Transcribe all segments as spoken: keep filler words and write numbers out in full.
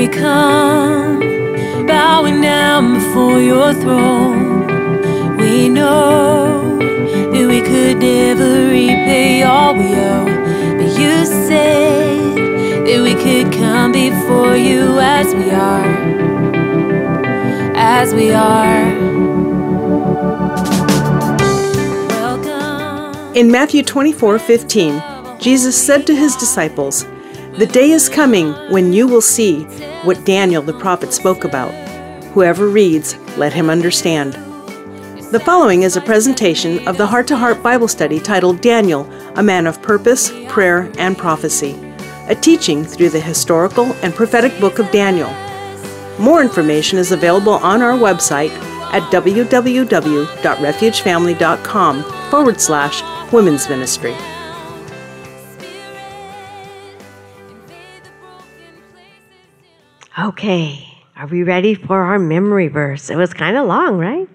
we come, bowing down before your throne. We know that we could never repay all we owe, but you said that we could come before you as we are, as we are. Welcome. In Matthew twenty-four fifteen, Jesus said to his disciples, "The day is coming when you will see what Daniel the prophet spoke about. Whoever reads, let him understand." The following is a presentation of the Heart to Heart Bible study titled Daniel, a Man of Purpose, Prayer, and Prophecy, a teaching through the historical and prophetic book of Daniel. More information is available on our website at www.refugefamily.com forward slash women's ministry. Okay, are we ready for our memory verse? It was kind of long, right?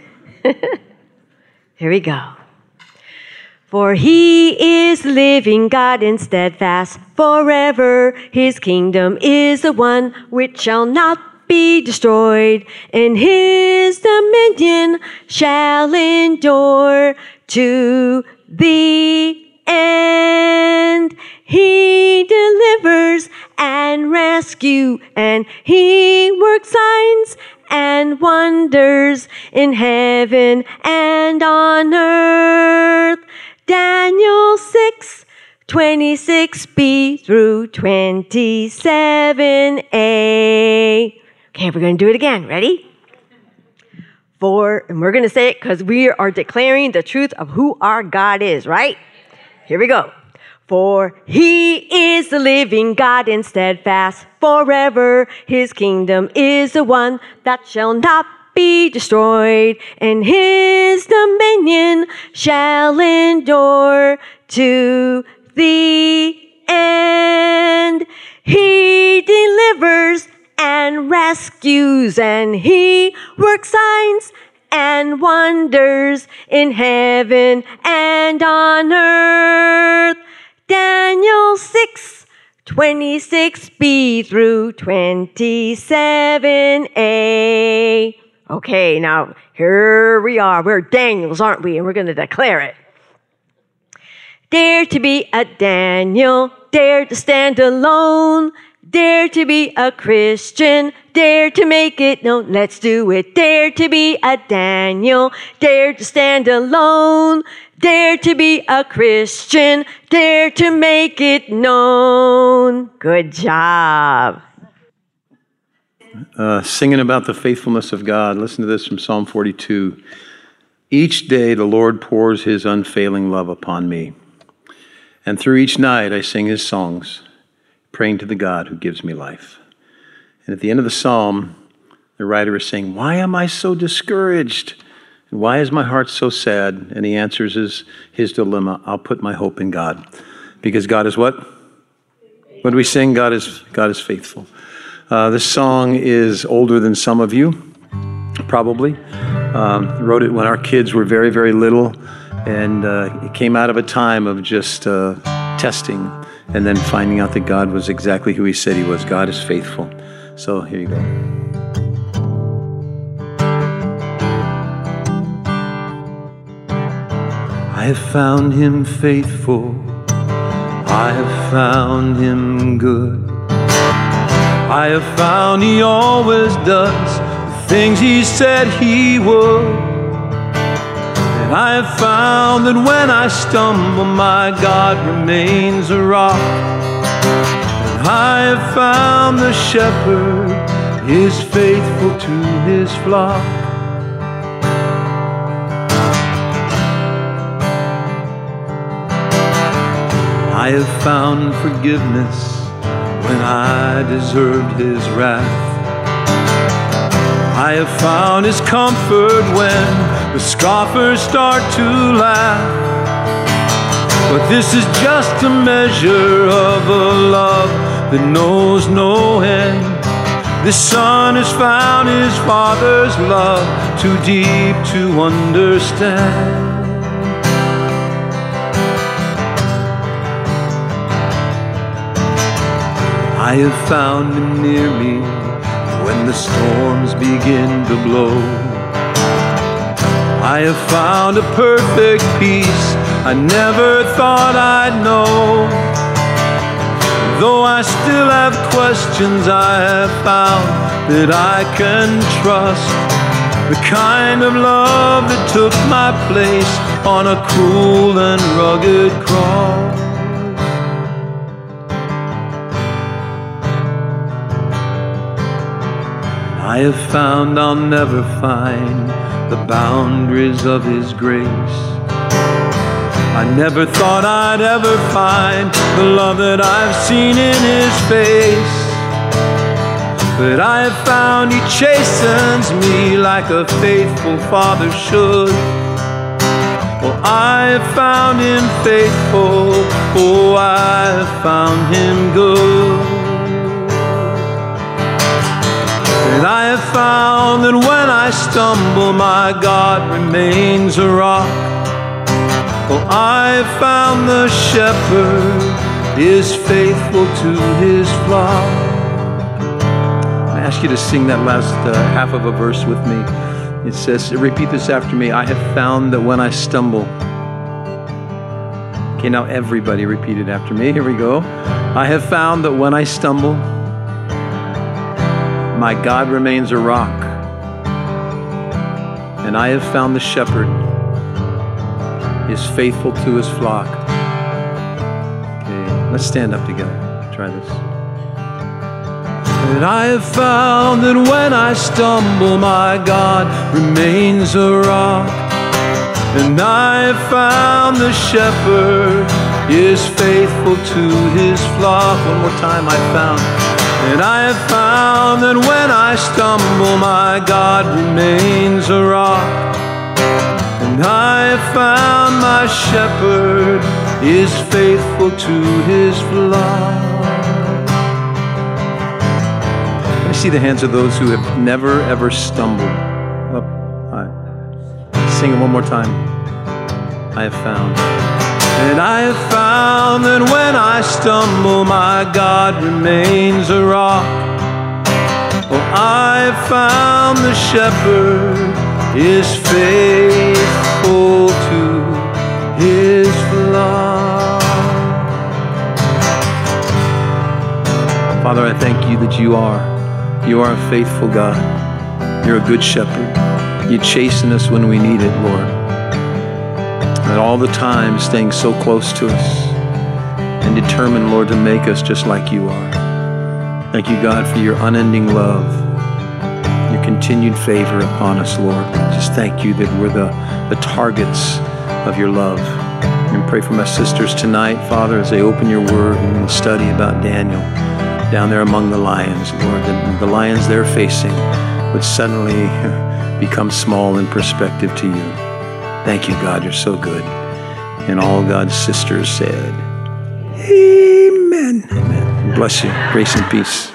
Here we go. For he is living God and steadfast forever. His kingdom is the one which shall not be destroyed, and his dominion shall endure to the end. He delivers and rescue, and he works signs and wonders in heaven and on earth. Daniel six, twenty-six b through twenty-seven a. Okay, we're going to do it again. Ready? For, and we're going to say it because we are declaring the truth of who our God is, right? Here we go. For he is the living God and steadfast forever. His kingdom is the one that shall not be destroyed, and his dominion shall endure to the end. He delivers and rescues, and he works signs and wonders in heaven and on earth. Daniel six, twenty-six b through twenty-seven a. Okay, now here we are. We're Daniels, aren't we? And we're going to declare it. Dare to be a Daniel, dare to stand alone, dare to be a Christian, dare to make it known. Let's do it. Dare to be a Daniel, dare to stand alone, dare to be a Christian, dare to make it known. Good job. Uh, singing about the faithfulness of God. Listen to this from Psalm forty-two. Each day the Lord pours his unfailing love upon me, and through each night I sing his songs, praying to the God who gives me life. And at the end of the psalm, the writer is saying, why am I so discouraged? And why is my heart so sad? And he answers his, his dilemma, I'll put my hope in God. Because God is what? What do we sing? God is, God is faithful. Uh, this song is older than some of you, probably. Um, wrote it when our kids were very, very little. And uh, it came out of a time of just uh, testing and then finding out that God was exactly who he said he was. God is faithful. So here you go. I have found him faithful. I have found him good. I have found he always does the things he said he would. And I have found that when I stumble, my God remains a rock. And I have found the shepherd is faithful to his flock. I have found forgiveness when I deserved his wrath. I have found his comfort when the scoffers start to laugh. But this is just a measure of a love that knows no end. This son has found his father's love too deep to understand. I have found him near me when the storms begin to blow. I have found a perfect peace I never thought I'd know. Though I still have questions, I have found that I can trust the kind of love that took my place on a cruel and rugged cross. I have found I'll never find the boundaries of his grace. I never thought I'd ever find the love that I've seen in his face. But I have found he chastens me like a faithful father should. Well, I have found him faithful, oh, I have found him good. And I have found that when I stumble, my God remains a rock. Well, I have found the shepherd is faithful to his flock. I ask you to sing that last uh, half of a verse with me. It says, repeat this after me. I have found that when I stumble. Okay, now everybody repeat it after me. Here we go. I have found that when I stumble, my God remains a rock, and I have found the shepherd is faithful to his flock. Okay, let's stand up together. Try this. And I have found that when I stumble, my God remains a rock, and I have found the shepherd is faithful to his flock. One more time, I found. And I have found that when I stumble, my God remains a rock. And I have found my shepherd is faithful to his flock. I see the hands of those who have never, ever stumbled. Up. Right. Sing it one more time. I have found. And I have found that when I stumble, my God remains a rock. Oh, I have found the shepherd is faithful to his flock. Father, I thank you that you are. You are a faithful God. You're a good shepherd. You chasten us when we need it, Lord. And all the time staying so close to us and determined, Lord, to make us just like you are. Thank you, God, for your unending love, your continued favor upon us, Lord. Just thank you that we're the, the targets of your love. And pray for my sisters tonight, Father, as they open your word and study about Daniel down there among the lions, Lord, that the lions they're facing would suddenly become small in perspective to you. Thank you, God, you're so good. And all God's sisters said, amen. Amen. Bless you. Grace and peace.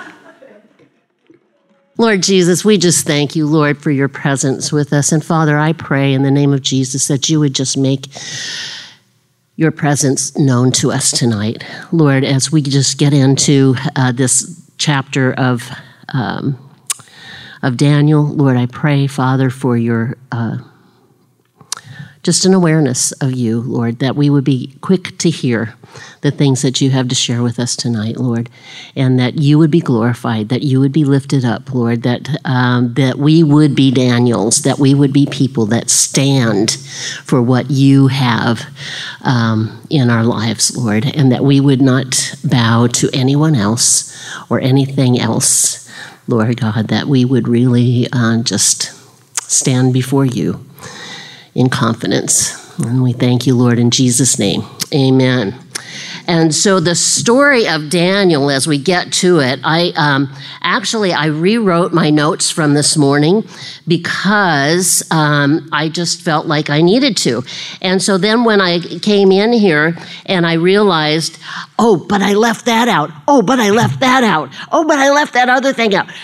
Lord Jesus, we just thank you, Lord, for your presence with us. And Father, I pray in the name of Jesus that you would just make your presence known to us tonight. Lord, as we just get into uh, this chapter of, um, of Daniel, Lord, I pray, Father, for your... Uh, Just an awareness of you, Lord, that we would be quick to hear the things that you have to share with us tonight, Lord, and that you would be glorified, that you would be lifted up, Lord, that um, that we would be Daniels, that we would be people that stand for what you have um, in our lives, Lord, and that we would not bow to anyone else or anything else, Lord God, that we would really uh, just stand before you in confidence. And we thank you, Lord, in Jesus' name. Amen. And so the story of Daniel, as we get to it, I um, actually, I rewrote my notes from this morning because um, I just felt like I needed to. And so then when I came in here and I realized, oh, but I left that out. Oh, but I left that out. Oh, but I left that other thing out.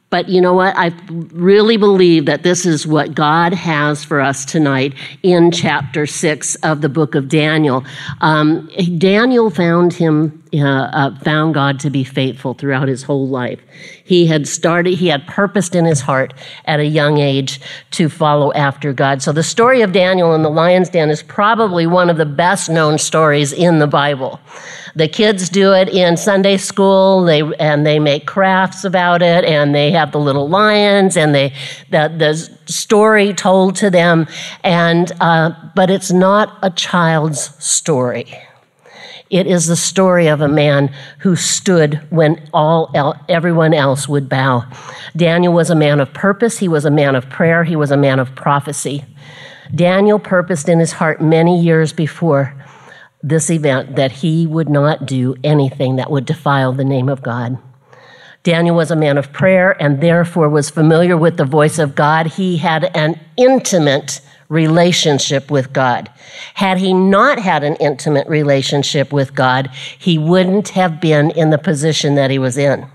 But you know what? I really believe that this is what God has for us tonight in chapter six of the book of Daniel. Um, Daniel found him, uh, uh, found God to be faithful throughout his whole life. He had started, he had purposed in his heart at a young age to follow after God. So the story of Daniel in the lion's den is probably one of the best known stories in the Bible. The kids do it in Sunday school, they and they make crafts about it, and they have the little lions, and they the, the story told to them. And uh, but it's not a child's story. It is the story of a man who stood when all el- everyone else would bow. Daniel was a man of purpose. He was a man of prayer. He was a man of prophecy. Daniel purposed in his heart many years before this event that he would not do anything that would defile the name of God. Daniel was a man of prayer and therefore was familiar with the voice of God. He had an intimate relationship with God. Had he not had an intimate relationship with God, he wouldn't have been in the position that he was in.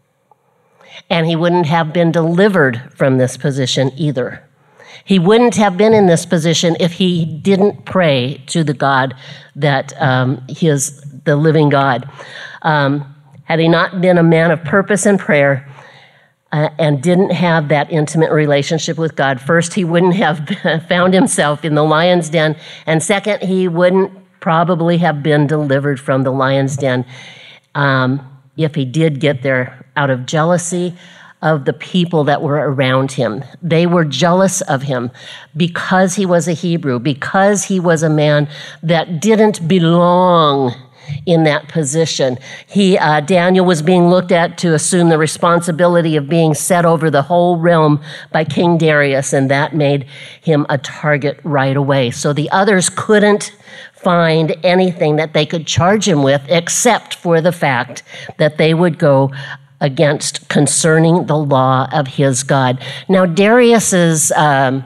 And he wouldn't have been delivered from this position either. He wouldn't have been in this position if he didn't pray to the God that um, he is the living God. Um, had he not been a man of purpose and prayer uh, and didn't have that intimate relationship with God, first, he wouldn't have found himself in the lion's den, and second, he wouldn't probably have been delivered from the lion's den um, if he did get there out of jealousy of the people that were around him. They were jealous of him because he was a Hebrew, because he was a man that didn't belong in that position. He, uh, Daniel was being looked at to assume the responsibility of being set over the whole realm by King Darius, and that made him a target right away. So the others couldn't find anything that they could charge him with except for the fact that they would go against concerning the law of his God. Now, Darius's um,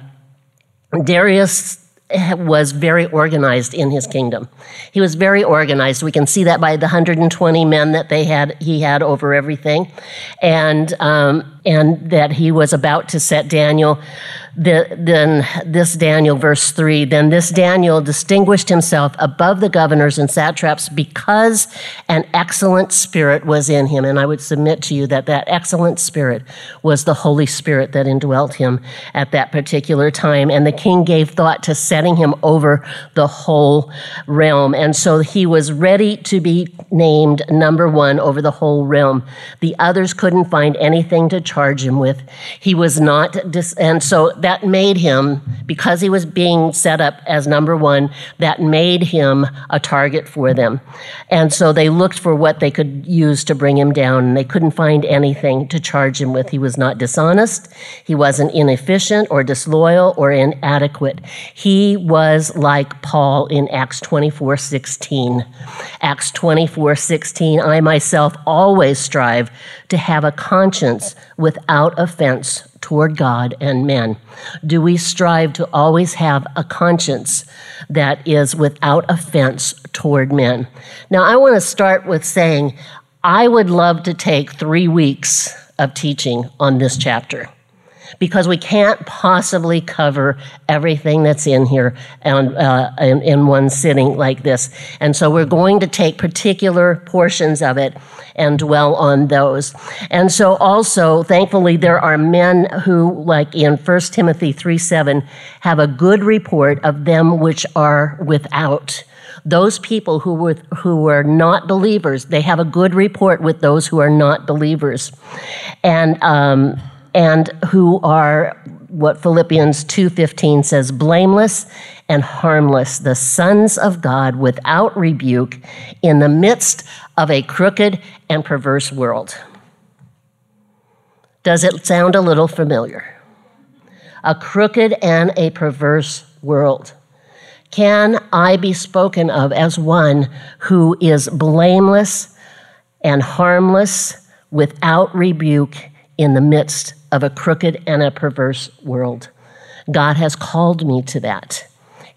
Darius was very organized in his kingdom. He was very organized. We can see that by the one hundred twenty men that they had. He had over everything, and um, and that he was about to set Daniel. The, then this Daniel, verse three, then this Daniel distinguished himself above the governors and satraps because an excellent spirit was in him. And I would submit to you that that excellent spirit was the Holy Spirit that indwelt him at that particular time. And the king gave thought to setting him over the whole realm. And so he was ready to be named number one over the whole realm. The others couldn't find anything to charge him with. He was not, dis- and so that That made him, because he was being set up as number one, that made him a target for them. And so they looked for what they could use to bring him down, and they couldn't find anything to charge him with. He was not dishonest, he wasn't inefficient or disloyal or inadequate. He was like Paul in Acts twenty-four sixteen. Acts twenty-four sixteen, I myself always strive to have a conscience without offense toward God and men. Do we strive to always have a conscience that is without offense toward men? Now, I want to start with saying I would love to take three weeks of teaching on this chapter, because we can't possibly cover everything that's in here and, uh, in, in one sitting like this. And so we're going to take particular portions of it and dwell on those. And so also, thankfully, there are men who, like in First Timothy three seven, have a good report of them which are without. Those people who were, who were not believers, they have a good report with those who are not believers. And... Um, and who are what Philippians two fifteen says, blameless and harmless, the sons of God without rebuke in the midst of a crooked and perverse world. Does it sound a little familiar? A crooked and a perverse world. Can I be spoken of as one who is blameless and harmless without rebuke in the midst of a crooked and a perverse world? God has called me to that.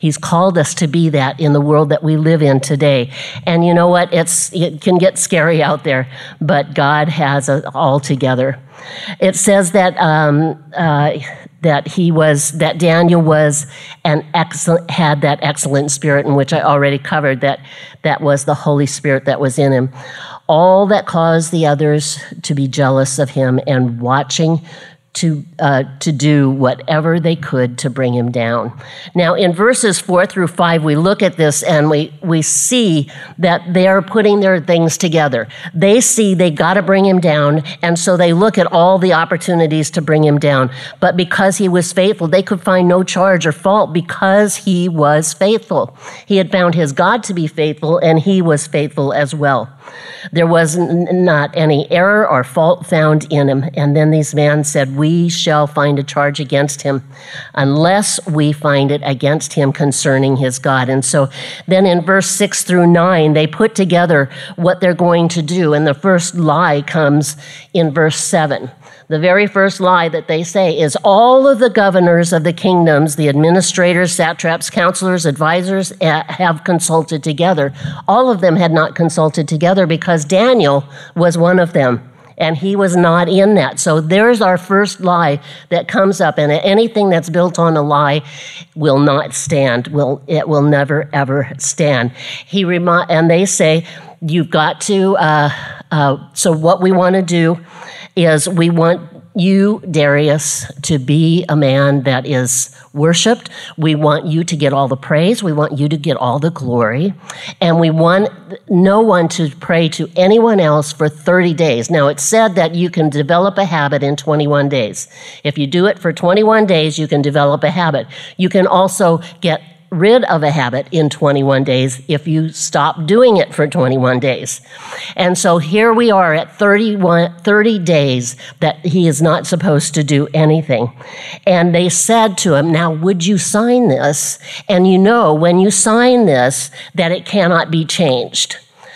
He's called us to be that in the world that we live in today. And you know what? It's it can get scary out there, but God has it all together. It says that um, uh, that he was that Daniel was an excellent had that excellent spirit, in which I already covered that that was the Holy Spirit that was in him. All that caused the others to be jealous of him and watching to uh, to do whatever they could to bring him down. Now, in verses four through five, we look at this and we we see that they are putting their things together. They see they got to bring him down, and so they look at all the opportunities to bring him down. But because he was faithful, they could find no charge or fault because he was faithful. He had found his God to be faithful, and he was faithful as well. There was n- not any error or fault found in him. And then these men said, we shall find a charge against him unless we find it against him concerning his God. And so then in verse six through nine, they put together what they're going to do. And the first lie comes in verse seven. The very first lie that they say is all of the governors of the kingdoms, the administrators, satraps, counselors, advisors have consulted together. All of them had not consulted together because Daniel was one of them, and he was not in that. So there's our first lie that comes up, and anything that's built on a lie will not stand. Will it will never, ever stand. He remi- And they say, you've got to, uh, uh, so what we want to do is we want you, Darius, to be a man that is worshiped. We want you to get all the praise. We want you to get all the glory. And we want no one to pray to anyone else for thirty days. Now, it's said that you can develop a habit in twenty-one days. If you do it for twenty-one days, you can develop a habit. You can also get rid of a habit in twenty-one days if you stop doing it for twenty-one days. And so here we are at thirty-one, thirty days that he is not supposed to do anything. And they said to him, now, would you sign this? And you know, when you sign this, that it cannot be changed.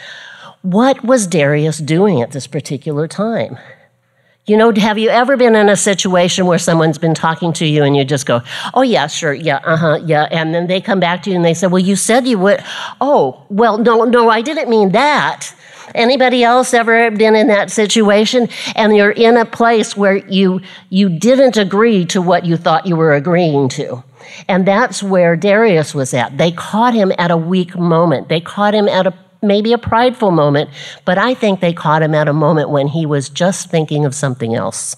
What was Darius doing at this particular time? You know, have you ever been in a situation where someone's been talking to you and you just go, oh, yeah, sure, yeah, uh-huh, yeah. And then they come back to you and they say, well, you said you would. Oh, well, no, no, I didn't mean that. Anybody else ever been in that situation? And you're in a place where you you didn't agree to what you thought you were agreeing to. And that's where Darius was at. They caught him at a weak moment. They caught him at a maybe a prideful moment, but I think they caught him at a moment when he was just thinking of something else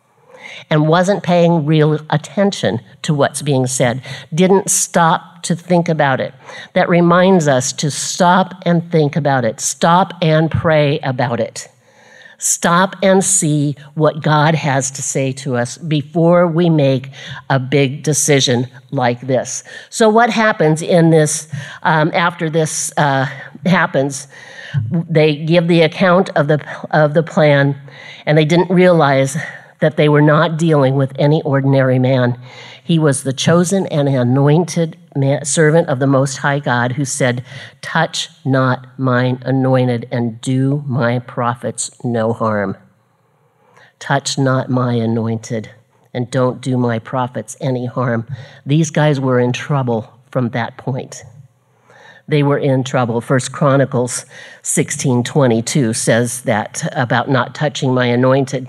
and wasn't paying real attention to what's being said, didn't stop to think about it. That reminds us to stop and think about it, stop and pray about it. Stop and see what God has to say to us before we make a big decision like this. So what happens in this, um, after this uh, happens, they give the account of the of the plan, and they didn't realize that they were not dealing with any ordinary man. He was the chosen and anointed man, servant of the Most High God, who said, touch not mine anointed and do my prophets no harm. Touch not my anointed and don't do my prophets any harm. These guys were in trouble from that point. They were in trouble. First Chronicles sixteen twenty-two says that about not touching my anointed.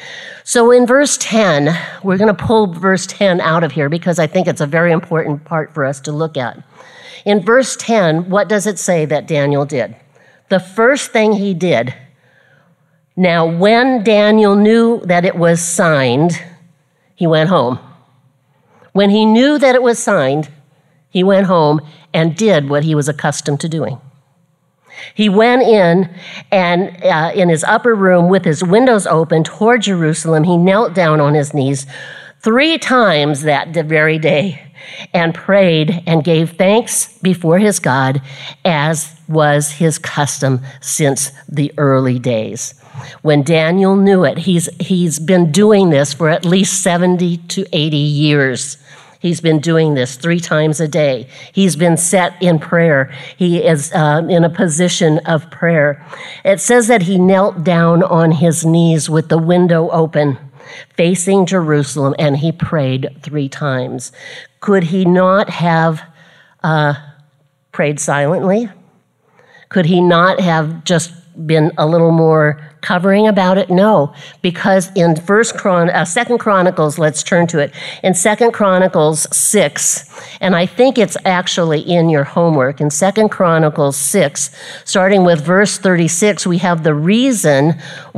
So in verse ten, we're going to pull verse ten out of here because I think it's a very important part for us to look at. In verse ten, what does it say that Daniel did? The first thing he did, now when Daniel knew that it was signed, he went home. When he knew that it was signed, he went home and did what he was accustomed to doing. He went in, and uh, in his upper room with his windows open toward Jerusalem, he knelt down on his knees three times that very day and prayed and gave thanks before his God, as was his custom since the early days. When Daniel knew it, he's he's been doing this for at least seventy to eighty years. He's been doing this three times a day. He's been set in prayer. He is uh, in a position of prayer. It says that he knelt down on his knees with the window open, facing Jerusalem, and he prayed three times. Could he not have uh, prayed silently? Could he not have just been a little more covering about it? No, because in First Chron- uh, Second Chronicles, let's turn to it. In Second Chronicles six, and I think it's actually in your homework, in Second Chronicles six, starting with verse thirty-six, we have the reason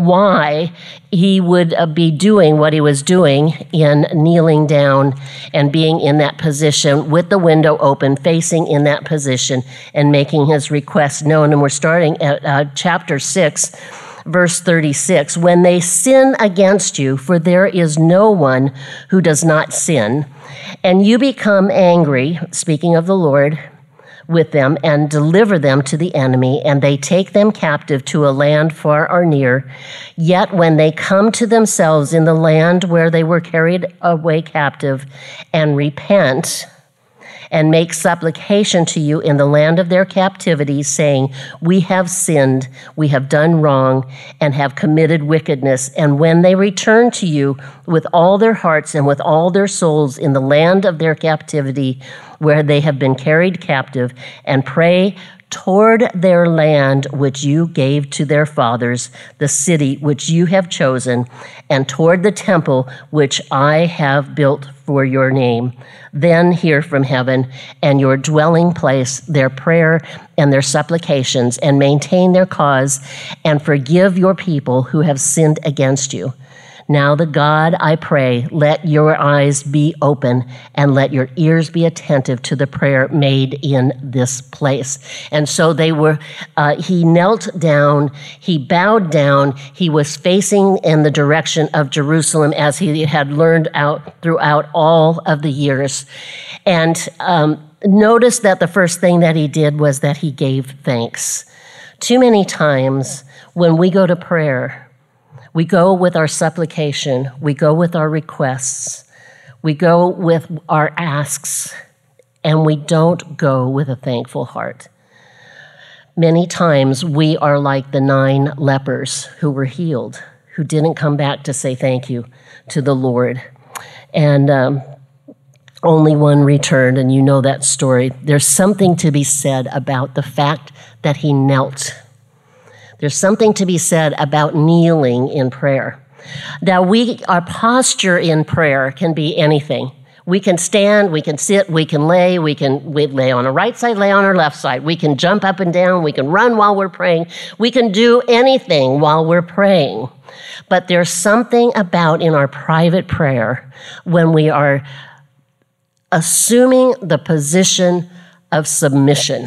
why he would uh, be doing what he was doing in kneeling down and being in that position with the window open, facing in that position and making his request known. And we're starting at uh, chapter six, verse thirty-six. When they sin against you, for there is no one who does not sin, and you become angry, speaking of the Lord, with them and deliver them to the enemy, and they take them captive to a land far or near. Yet when they come to themselves in the land where they were carried away captive and repent and make supplication to you in the land of their captivity, saying, we have sinned, we have done wrong, and have committed wickedness. And when they return to you with all their hearts and with all their souls in the land of their captivity, where they have been carried captive, and pray toward their land which you gave to their fathers, the city which you have chosen, and toward the temple which I have built for your name, then hear from heaven and your dwelling place their prayer and their supplications, and maintain their cause, and forgive your people who have sinned against you. Now, the God, I pray, let your eyes be open and let your ears be attentive to the prayer made in this place. And so they were, uh, he knelt down, he bowed down, he was facing in the direction of Jerusalem as he had learned out throughout all of the years. And um, notice that the first thing that he did was that he gave thanks. Too many times when we go to prayer, we go with our supplication, we go with our requests, we go with our asks, and we don't go with a thankful heart. Many times we are like the nine lepers who were healed, who didn't come back to say thank you to the Lord. And um, only one returned, and you know that story. There's something to be said about the fact that he knelt. There's something to be said about kneeling in prayer. Now, we, our posture in prayer can be anything. We can stand, we can sit, we can lay, we can we lay on our right side, lay on our left side. We can jump up and down, we can run while we're praying. We can do anything while we're praying. But there's something about in our private prayer when we are assuming the position of submission,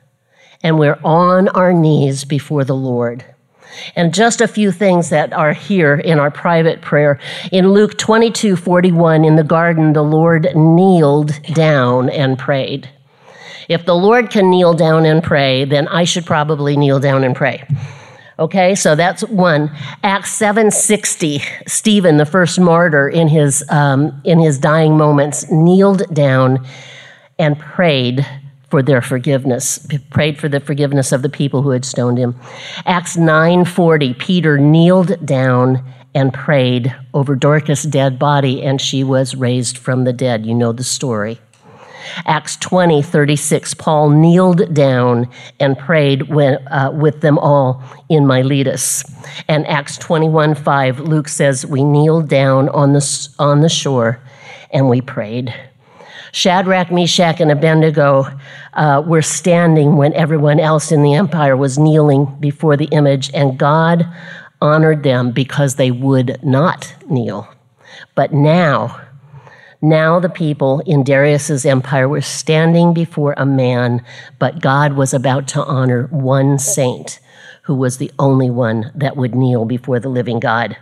and we're on our knees before the Lord. And just a few things that are here in our private prayer. In Luke twenty-two forty-one, in the garden, the Lord kneeled down and prayed. If the Lord can kneel down and pray, then I should probably kneel down and pray. Okay, so that's one. Acts seven sixty, Stephen, the first martyr in his, um, in his dying moments, kneeled down and prayed for their forgiveness, prayed for the forgiveness of the people who had stoned him. Acts nine forty, Peter kneeled down and prayed over Dorcas' dead body, and she was raised from the dead. You know the story. Acts twenty thirty-six, Paul kneeled down and prayed when, uh, with them all in Miletus. And Acts twenty-one five, Luke says, we kneeled down on the, on the shore and we prayed. Shadrach, Meshach, and Abednego uh, were standing when everyone else in the empire was kneeling before the image, and God honored them because they would not kneel. But now, now the people in Darius's empire were standing before a man, but God was about to honor one saint who was the only one that would kneel before the living God.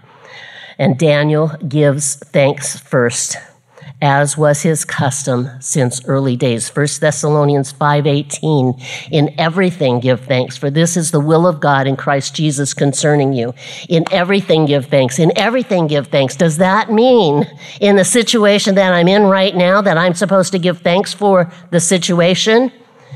And Daniel gives thanks first, as was his custom since early days. First Thessalonians five eighteen, in everything give thanks, for this is the will of God in Christ Jesus concerning you. In everything give thanks. In everything give thanks. Does that mean in the situation that I'm in right now that I'm supposed to give thanks for the situation?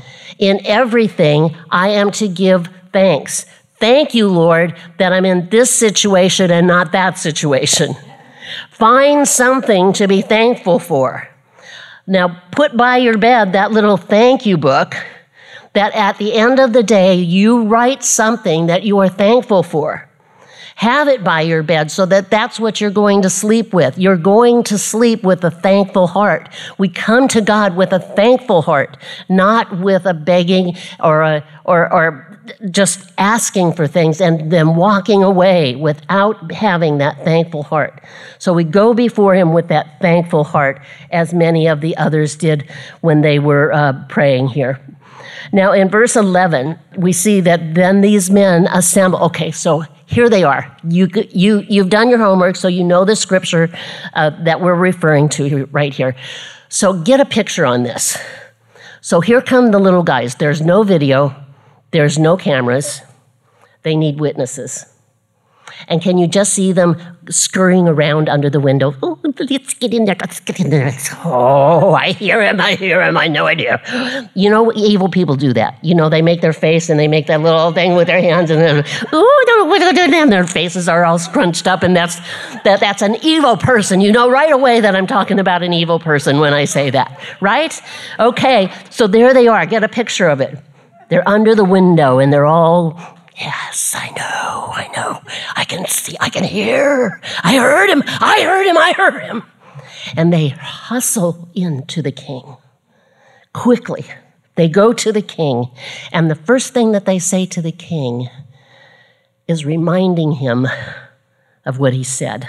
In everything, I am to give thanks. Thank you, Lord, that I'm in this situation and not that situation. Find something to be thankful for. Now, put by your bed that little thank you book that at the end of the day, you write something that you are thankful for. Have it by your bed so that that's what you're going to sleep with. You're going to sleep with a thankful heart. We come to God with a thankful heart, not with a begging or a, or, or just asking for things and then walking away without having that thankful heart. So we go before him with that thankful heart, as many of the others did when they were uh, praying here. Now, in verse eleven, we see that then these men assemble. Okay, so here they are. You, you, you've done your homework, so you know the scripture uh, that we're referring to right here. So get a picture on this. So here come the little guys. There's no video. There's no cameras. They need witnesses. And can you just see them scurrying around under the window? Oh, let's get in there. Let's get in there. Oh, I hear him. I hear him. I know idea. You know, evil people do that. You know, they make their face and they make that little thing with their hands and then, oh, and their faces are all scrunched up. And that's that. That's an evil person. You know right away that I'm talking about an evil person when I say that, right? Okay, so there they are. Get a picture of it. They're under the window and they're all, yes, I know, I know. I can see, I can hear. I heard him, I heard him, I heard him. And they hustle into the king. Quickly, they go to the king. And the first thing that they say to the king is reminding him of what he said.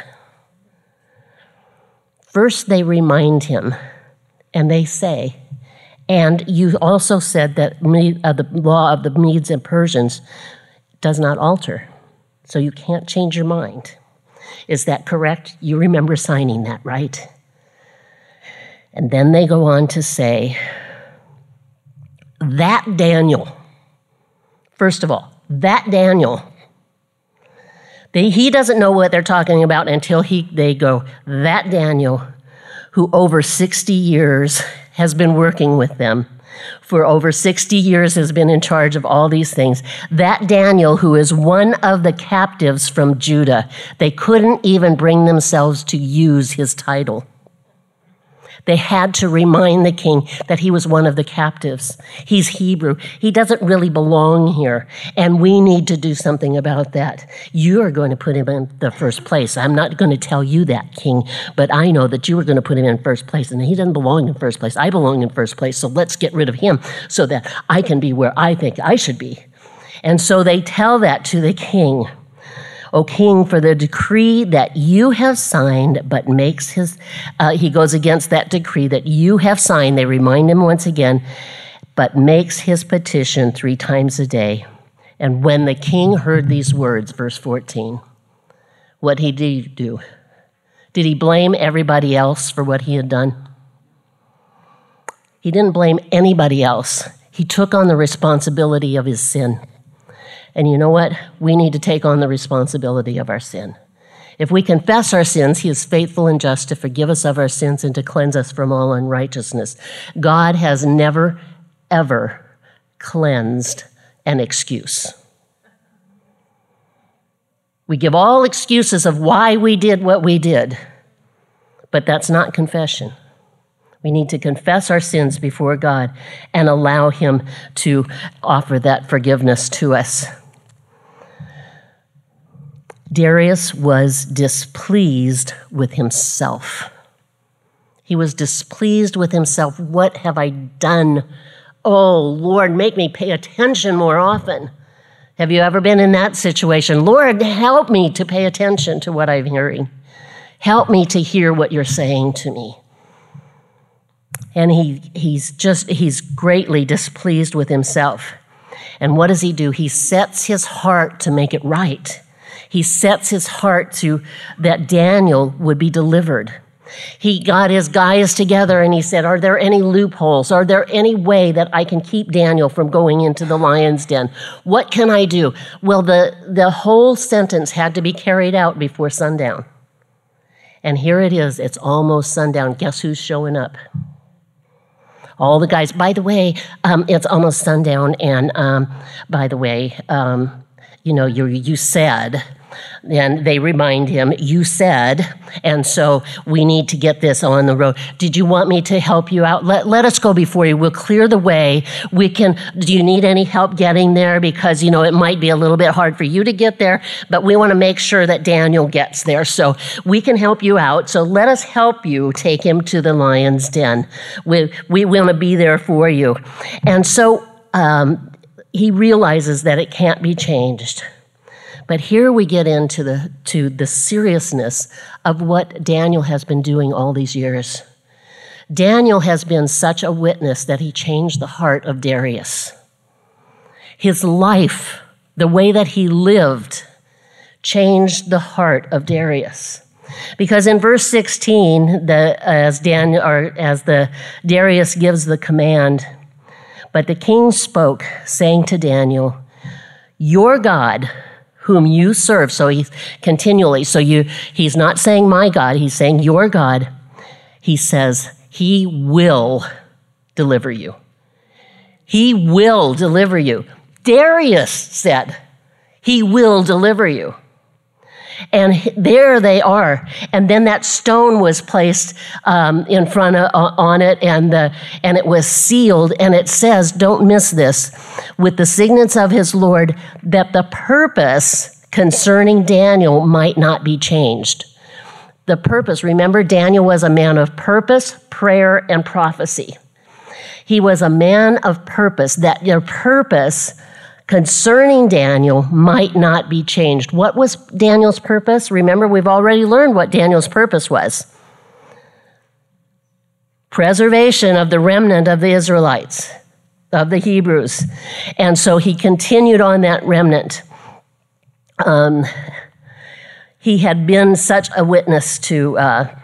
First, they remind him and they say, and you also said that uh, the law of the Medes and Persians does not alter, so you can't change your mind. Is that correct? You remember signing that, right? And then they go on to say, that Daniel, first of all, that Daniel, they, he doesn't know what they're talking about until he they go, that Daniel, who over sixty years has been working with them, for over sixty years has been in charge of all these things. That Daniel, who is one of the captives from Judah, they couldn't even bring themselves to use his title. They had to remind the king that he was one of the captives. He's Hebrew. He doesn't really belong here, and we need to do something about that. You are going to put him in the first place. I'm not going to tell you that, king, but I know that you are going to put him in first place, and he doesn't belong in first place. I belong in first place, so let's get rid of him so that I can be where I think I should be. And so they tell that to the king. O king, for the decree that you have signed, but makes his, uh, he goes against that decree that you have signed, they remind him once again, but makes his petition three times a day. And when the king heard these words, verse fourteen, what did he do? Did he blame everybody else for what he had done? He didn't blame anybody else. He took on the responsibility of his sin. And you know what? We need to take on the responsibility of our sin. If we confess our sins, he is faithful and just to forgive us of our sins and to cleanse us from all unrighteousness. God has never, ever cleansed an excuse. We give all excuses of why we did what we did, but that's not confession. We need to confess our sins before God and allow him to offer that forgiveness to us. Darius was displeased with himself. He was displeased with himself. What have I done? Oh, Lord, make me pay attention more often. Have you ever been in that situation? Lord, help me to pay attention to what I'm hearing. Help me to hear what you're saying to me. And he he's just, he's greatly displeased with himself. And what does he do? He sets his heart to make it right. He sets his heart to that Daniel would be delivered. He got his guys together and he said, are there any loopholes? Are there any way that I can keep Daniel from going into the lion's den? What can I do? Well, the, the whole sentence had to be carried out before sundown. And here it is. It's almost sundown. Guess who's showing up? All the guys. By the way, um, it's almost sundown. And um, by the way, um, you know, you you said And they remind him, you said, and so we need to get this on the road. Did you want me to help you out? Let, let us go before you. We'll clear the way. We can, do you need any help getting there? Because, you know, it might be a little bit hard for you to get there, but we want to make sure that Daniel gets there. So we can help you out. So let us help you take him to the lion's den. We, we want to be there for you. And so um, he realizes that it can't be changed. But here we get into the to the seriousness of what Daniel has been doing all these years. Daniel has been such a witness that he changed the heart of Darius. His life, the way that he lived, changed the heart of Darius. Because in verse sixteen, the, as Daniel or as the Darius gives the command, but the king spoke, saying to Daniel, "Your God, whom you serve," so he's continually, so you, he's not saying my God, he's saying your God. He says, he will deliver you. He will deliver you. Darius said, he will deliver you. And there they are. And then that stone was placed um, in front of, uh, on it, and the and it was sealed. And it says, don't miss this, with the signets of his Lord, that the purpose concerning Daniel might not be changed. The purpose, remember, Daniel was a man of purpose, prayer, and prophecy. He was a man of purpose, that your purpose concerning Daniel might not be changed. What was Daniel's purpose? Remember, we've already learned what Daniel's purpose was. Preservation of the remnant of the Israelites, of the Hebrews. And so he continued on that remnant. Um, he had been such a witness to uh,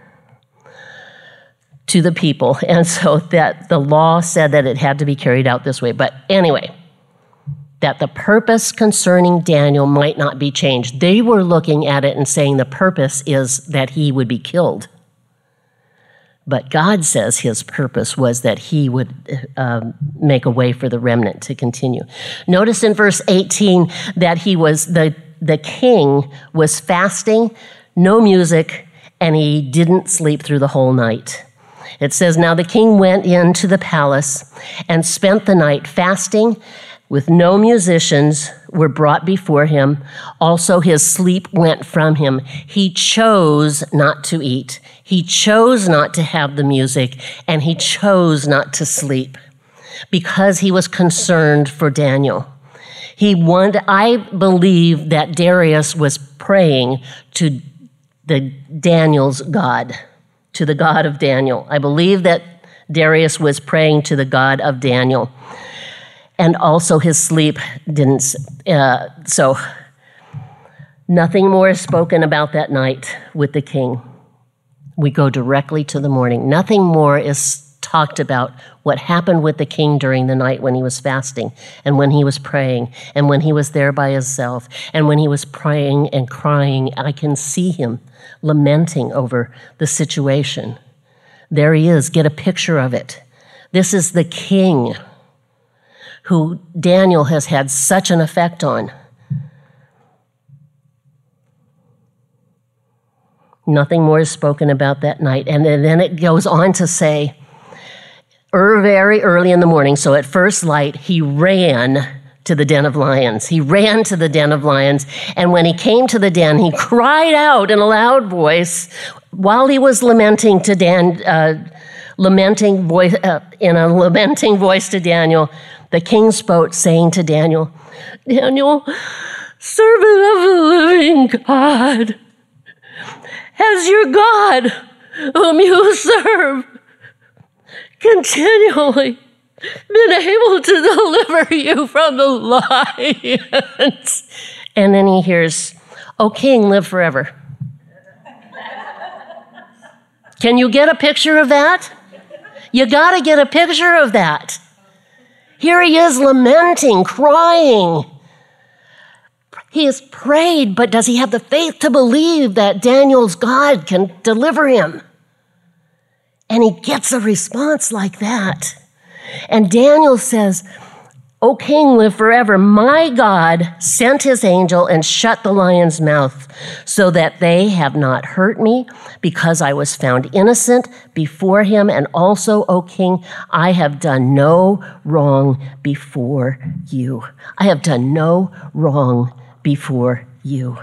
to the people, and so that the law said that it had to be carried out this way. But anyway, that the purpose concerning Daniel might not be changed. They were looking at it and saying the purpose is that he would be killed. But God says his purpose was that he would um, make a way for the remnant to continue. Notice in verse eighteen that he was, the, the king was fasting, no music, and he didn't sleep through the whole night. It says, now the king went into the palace and spent the night fasting, with no musicians were brought before him. Also his sleep went from him. He chose not to eat. He chose not to have the music, and he chose not to sleep because he was concerned for Daniel. He wanted, I believe that Darius was praying to the Daniel's God, to the God of Daniel. I believe that Darius was praying to the God of Daniel. And also his sleep didn't, uh, so nothing more is spoken about that night with the king. We go directly to the morning. Nothing more is talked about what happened with the king during the night when he was fasting and when he was praying and when he was there by himself and when he was praying and crying. I can see him lamenting over the situation. There he is. Get a picture of it. This is the king who Daniel has had such an effect on. Nothing more is spoken about that night. And then it goes on to say, very early in the morning, so at first light, he ran to the den of lions. He ran to the den of lions, and when he came to the den, he cried out in a loud voice while he was lamenting to Dan, uh, lamenting voice uh, in a lamenting voice to Daniel. The king spoke, saying to Daniel, Daniel, servant of the living God, has your God, whom you serve, continually been able to deliver you from the lions? And then he hears, O king, live forever. Can you get a picture of that? You got to get a picture of that. Here he is lamenting, crying. He has prayed, but does he have the faith to believe that Daniel's God can deliver him? And he gets a response like that. And Daniel says, O king, live forever. My God sent his angel and shut the lion's mouth so that they have not hurt me, because I was found innocent before him. And also, O king, I have done no wrong before you. I have done no wrong before you.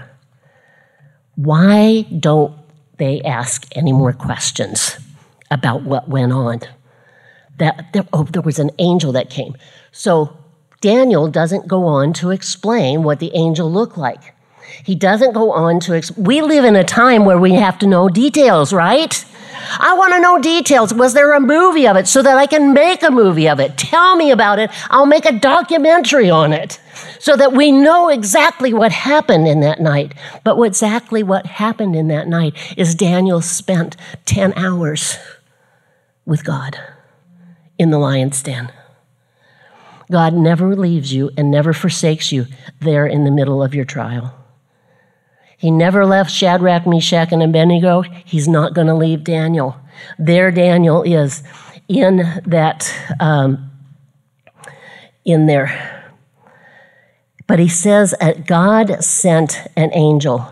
Why don't they ask any more questions about what went on? That there, oh, there was an angel that came. So Daniel doesn't go on to explain what the angel looked like. He doesn't go on to explain. We live in a time where we have to know details, right? I want to know details. Was there a movie of it so that I can make a movie of it? Tell me about it. I'll make a documentary on it so that we know exactly what happened in that night. But exactly what happened in that night is Daniel spent ten hours with God in the lion's den. God never leaves you and never forsakes you there in the middle of your trial. He never left Shadrach, Meshach, and Abednego. He's not going to leave Daniel. There Daniel is in that, um, in there. But he says that God sent an angel.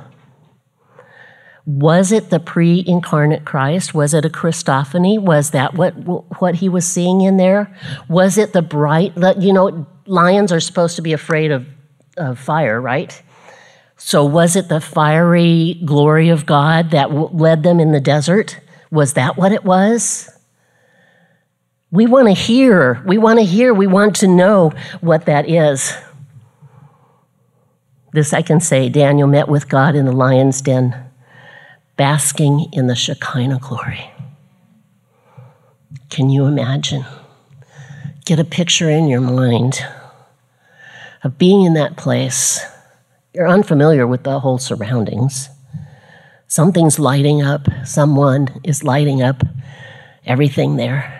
Was it the pre-incarnate Christ? Was it a Christophany? Was that what what he was seeing in there? Was it the bright, you know, lions are supposed to be afraid of, of fire, right? So was it the fiery glory of God that w- led them in the desert? Was that what it was? We want to hear, we want to hear, we want to know what that is. This I can say, Daniel met with God in the lion's den, basking in the Shekinah glory. Can you imagine? Get a picture in your mind of being in that place. You're unfamiliar with the whole surroundings. Something's lighting up. Someone is lighting up everything there.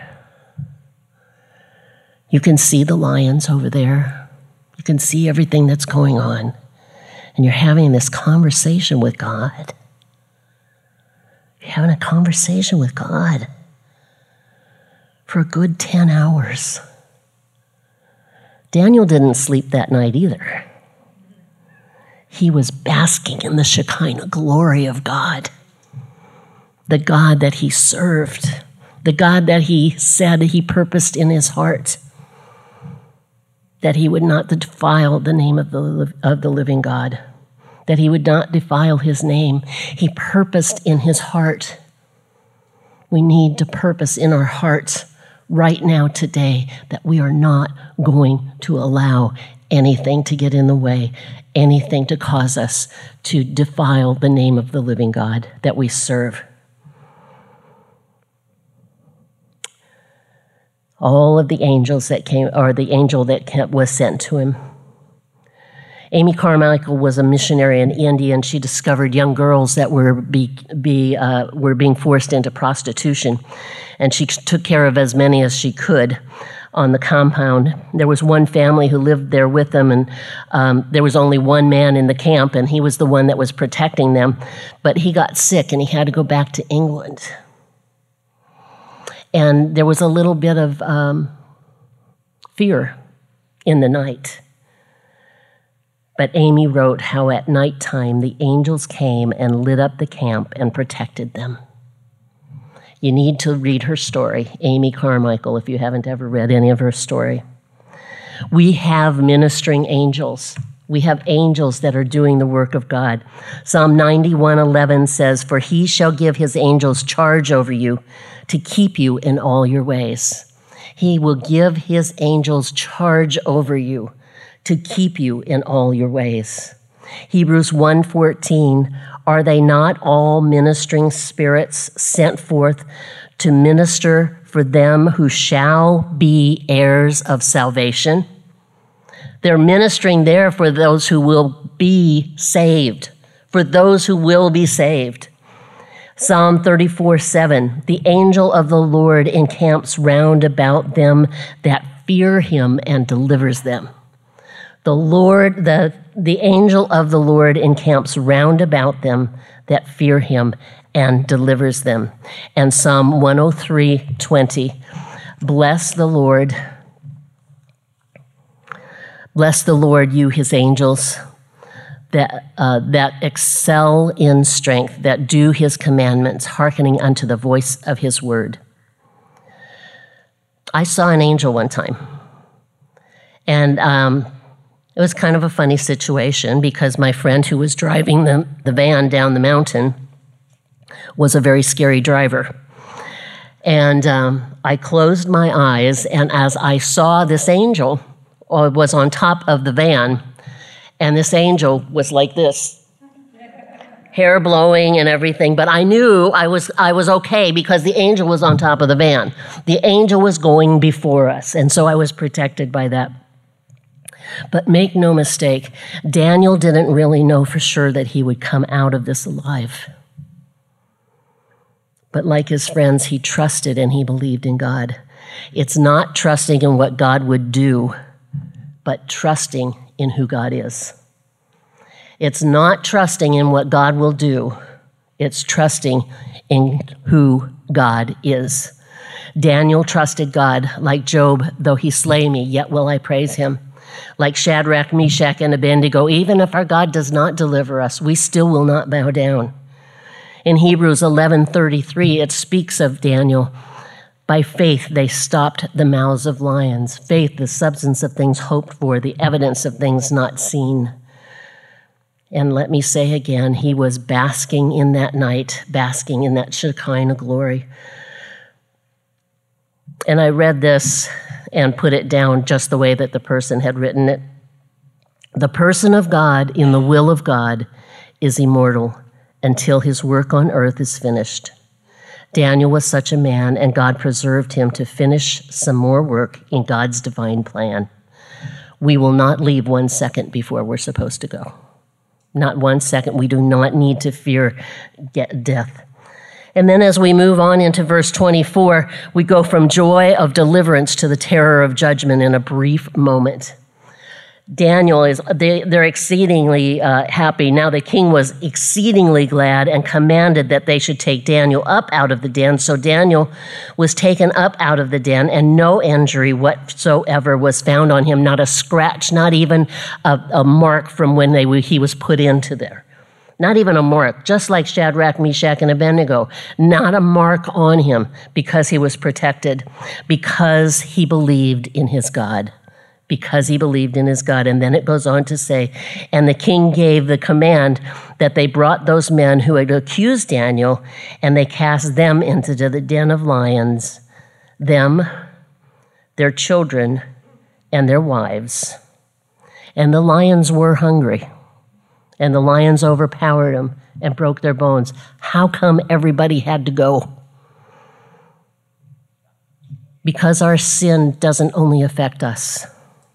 You can see the lions over there. You can see everything that's going on. And you're having this conversation with God. You're having a conversation with God for a good ten hours. Daniel didn't sleep that night either. He was basking in the Shekinah glory of God, the God that he served, the God that he said he purposed in his heart, that he would not defile the name of the, of the living God, that he would not defile his name. He purposed in his heart. We need to purpose in our hearts right now, today, that we are not going to allow anything to get in the way, anything to cause us to defile the name of the living God that we serve. All of the angels that came, or the angel that was sent to him. Amy Carmichael was a missionary in India, and she discovered young girls that were be, be uh, were being forced into prostitution, and she took care of as many as she could on the compound. There was one family who lived there with them, and um, there was only one man in the camp, and he was the one that was protecting them, but he got sick, and he had to go back to England. And there was a little bit of um, fear in the night. But Amy wrote how at nighttime the angels came and lit up the camp and protected them. You need to read her story, Amy Carmichael, if you haven't ever read any of her story. We have ministering angels. We have angels that are doing the work of God. Psalm ninety-one eleven says, "For he shall give his angels charge over you to keep you in all your ways." He will give his angels charge over you to keep you in all your ways. Hebrews one fourteen, "Are they not all ministering spirits sent forth to minister for them who shall be heirs of salvation?" They're ministering there for those who will be saved, for those who will be saved. Psalm thirty-four seven, "The angel of the Lord encamps round about them that fear him and delivers them." The Lord, the, the angel of the Lord encamps round about them that fear him and delivers them. And Psalm one oh three twenty, "Bless the Lord, Bless the Lord, you his angels, that, uh, that excel in strength, that do his commandments, hearkening unto the voice of his word. I saw an angel one time, and um, it was kind of a funny situation because my friend who was driving the, the van down the mountain was a very scary driver. And um, I closed my eyes, and as I saw this angel, or was on top of the van, and this angel was like this, hair blowing and everything, but I knew I was I was okay because the angel was on top of the van. The angel was going before us, and so I was protected by that. But make no mistake, Daniel didn't really know for sure that he would come out of this alive. But like his friends, he trusted and he believed in God. It's not trusting in what God would do, but trusting in who God is. It's not trusting in what God will do. It's trusting in who God is. Daniel trusted God, like Job, though he slay me, yet will I praise him. Like Shadrach, Meshach, and Abednego, even if our God does not deliver us, we still will not bow down. In Hebrews eleven thirty-three, it speaks of Daniel. By faith, they stopped the mouths of lions. Faith, the substance of things hoped for, the evidence of things not seen. And let me say again, he was basking in that night, basking in that Shekinah glory. And I read this and put it down just the way that the person had written it. The person of God in the will of God is immortal until his work on earth is finished. Daniel was such a man, and God preserved him to finish some more work in God's divine plan. We will not leave one second before we're supposed to go. Not one second. We do not need to fear death. And then as we move on into verse twenty-four, we go from joy of deliverance to the terror of judgment in a brief moment. Daniel is, they, they're exceedingly uh, happy. Now the king was exceedingly glad and commanded that they should take Daniel up out of the den. So Daniel was taken up out of the den, and no injury whatsoever was found on him, not a scratch, not even a, a mark from when they, he was put into there. Not even a mark, just like Shadrach, Meshach, and Abednego. Not a mark on him because he was protected, because he believed in his God. Because he believed in his God. And then it goes on to say, and the king gave the command that they brought those men who had accused Daniel, and they cast them into the den of lions, them, their children, and their wives. And the lions were hungry, and the lions overpowered them and broke their bones. How come everybody had to go? Because our sin doesn't only affect us.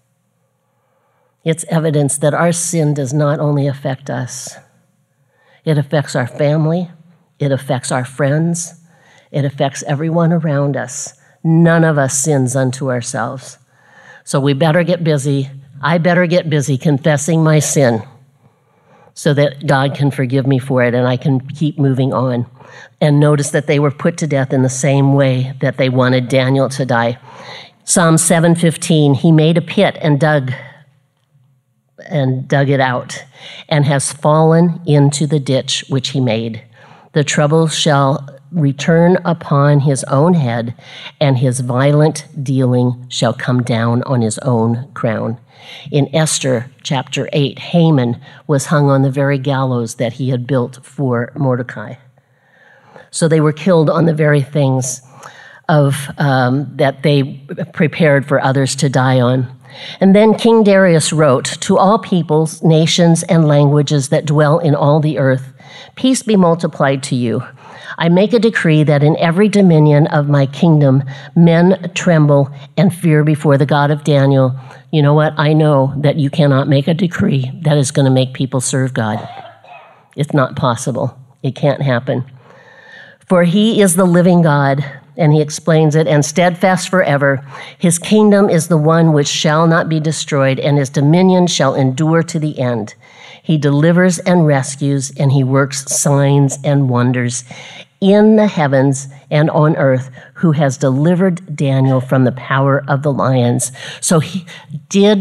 It's evidence that our sin does not only affect us. It affects our family. It affects our friends. It affects everyone around us. None of us sins unto ourselves. So we better get busy. I better get busy confessing my sin so that God can forgive me for it and I can keep moving on. And notice that they were put to death in the same way that they wanted Daniel to die. Psalm seven fifteen, he made a pit and dug and dug it out, and has fallen into the ditch which he made. The trouble shall return upon his own head, and his violent dealing shall come down on his own crown. In Esther chapter eight, Haman was hung on the very gallows that he had built for Mordecai. So they were killed on the very things of um, that they prepared for others to die on. And then King Darius wrote, to all peoples, nations, and languages that dwell in all the earth, peace be multiplied to you. I make a decree that in every dominion of my kingdom, men tremble and fear before the God of Daniel. You know what? I know that you cannot make a decree that is going to make people serve God. It's not possible. It can't happen. For he is the living God, and he explains it, and steadfast forever. His kingdom is the one which shall not be destroyed, and his dominion shall endure to the end. He delivers and rescues, and he works signs and wonders in the heavens and on earth, who has delivered Daniel from the power of the lions. So he did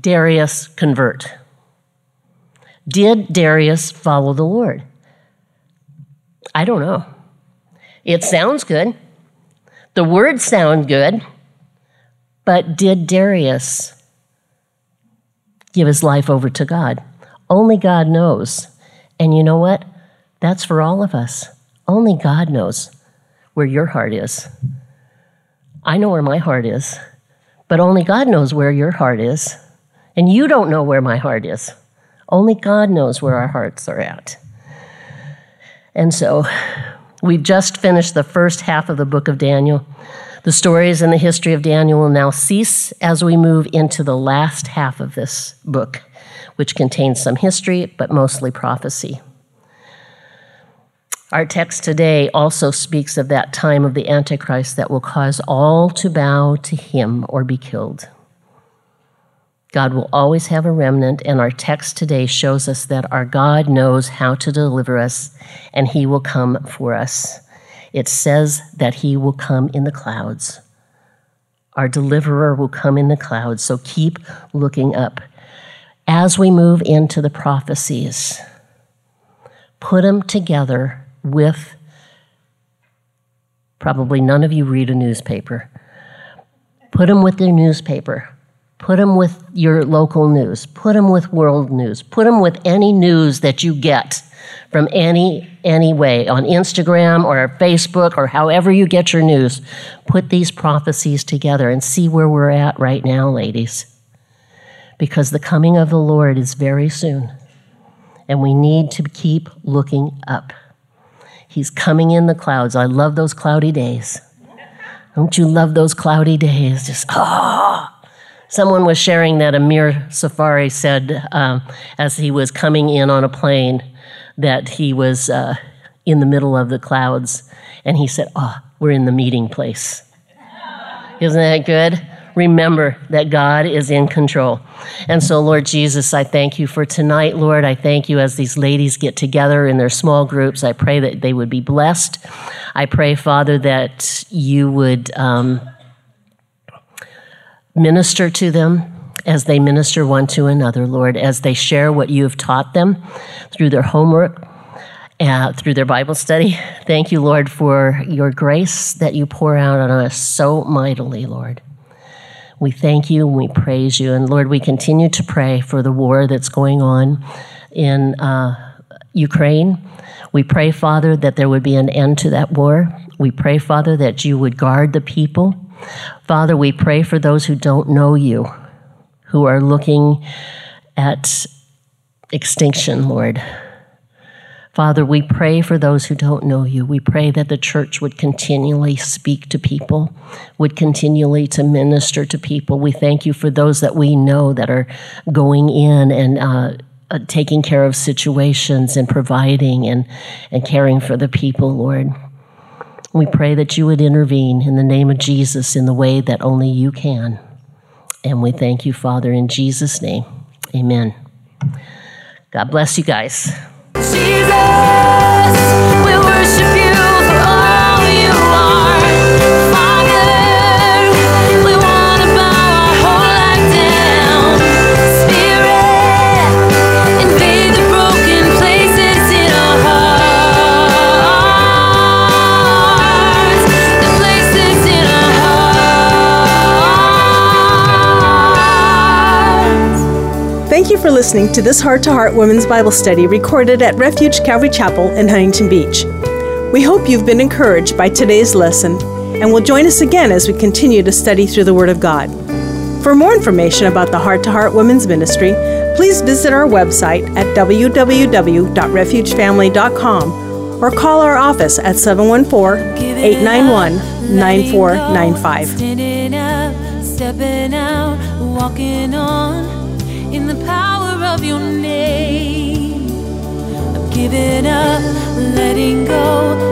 Darius convert? Did Darius follow the Lord? I don't know. It sounds good. The words sound good. But did Darius give his life over to God? Only God knows. And you know what? That's for all of us. Only God knows where your heart is. I know where my heart is, but only God knows where your heart is. And you don't know where my heart is. Only God knows where our hearts are at. And so we've just finished the first half of the book of Daniel. The stories and the history of Daniel will now cease as we move into the last half of this book, which contains some history, but mostly prophecy. Our text today also speaks of that time of the Antichrist that will cause all to bow to him or be killed. God will always have a remnant, and our text today shows us that our God knows how to deliver us, and he will come for us. It says that he will come in the clouds. Our deliverer will come in the clouds, so keep looking up. As we move into the prophecies, put them together with, probably none of you read a newspaper. Put them with their newspaper. Put them with your local news. Put them with world news. Put them with any news that you get from any, any way, on Instagram or Facebook or however you get your news. Put these prophecies together and see where we're at right now, ladies. Because the coming of the Lord is very soon, and we need to keep looking up. He's coming in the clouds. I love those cloudy days. Don't you love those cloudy days? Just, ah. Oh. Someone was sharing that Amir Safari said um, as he was coming in on a plane that he was uh, in the middle of the clouds, and he said, oh, we're in the meeting place. Isn't that good? Remember that God is in control. And so, Lord Jesus, I thank you for tonight, Lord. I thank you as these ladies get together in their small groups. I pray that they would be blessed. I pray, Father, that you would um, minister to them as they minister one to another, Lord, as they share what you have taught them through their homework, uh, through their Bible study. Thank you, Lord, for your grace that you pour out on us so mightily, Lord. We thank you and we praise you. And Lord, we continue to pray for the war that's going on in uh, Ukraine. We pray, Father, that there would be an end to that war. We pray, Father, that you would guard the people. Father, we pray for those who don't know you, who are looking at extinction, Lord. Father, we pray for those who don't know you. We pray that the church would continually speak to people, would continually to minister to people. We thank you for those that we know that are going in and uh, uh, taking care of situations and providing and, and caring for the people, Lord. We pray that you would intervene in the name of Jesus in the way that only you can. And we thank you, Father, in Jesus' name. Amen. God bless you guys. Jesus, we worship you for all you are. Father, we want to bow our whole life down. Spirit, invade the broken places in our hearts. The places in our hearts. Thank you for listening to this Heart to Heart Women's Bible Study recorded at Refuge Calvary Chapel in Huntington Beach. We hope you've been encouraged by today's lesson and will join us again as we continue to study through the Word of God. For more information about the Heart to Heart Women's Ministry, please visit our website at w w w dot refuge family dot com or call our office at seven one four, eight nine one, nine four nine five. Standing up, stepping out, walking on in the power of your name. I'm giving up, letting go.